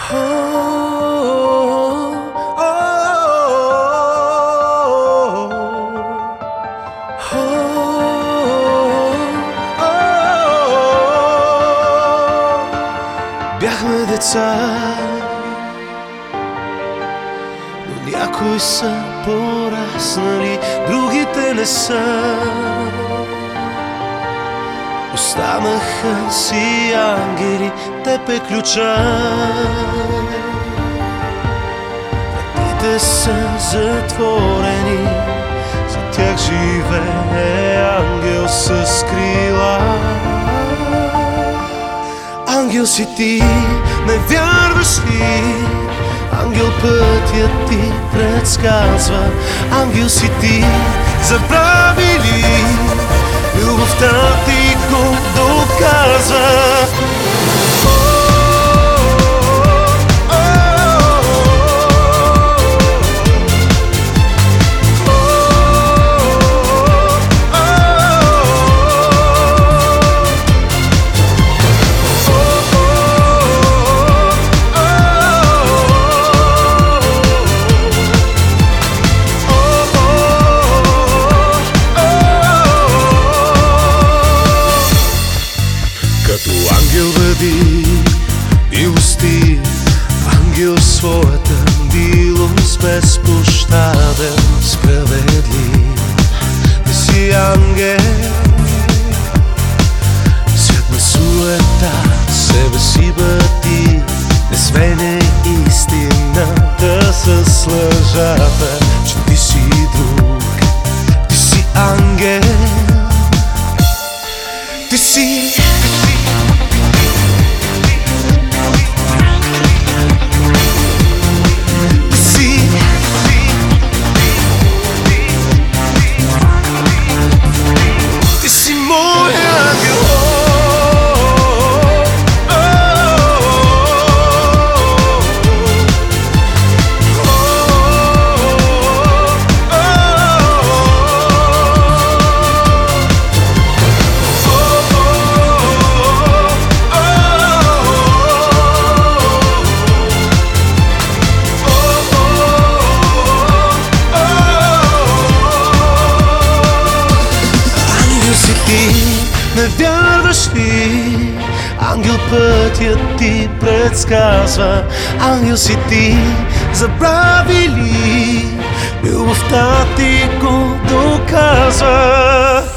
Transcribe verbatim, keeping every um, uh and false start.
Oh, oh, oh, oh, oh. Бяхме деца, но някои са пораснали, другите не са. Останаха си ангели, теб е ключа. Вратите са затворени, за тях живее ангел с крила. Ангел си ти, не вярваш ли? Ангел пътят ти предсказва. Ангел си ти, забрави ли? Любовта ти го доказва. Ангел бъди милостив, ангел своята милост безпощаден, справедлив. Ти си ангел, свят на суета, себе си бъди, не сменяй истината с лъжата, че ти си друг, ти си ангел, ти си. Не вярваш ли? Ангел пътят ти предсказва. Ангел си ти, забрави ли? Любовта ти го доказва.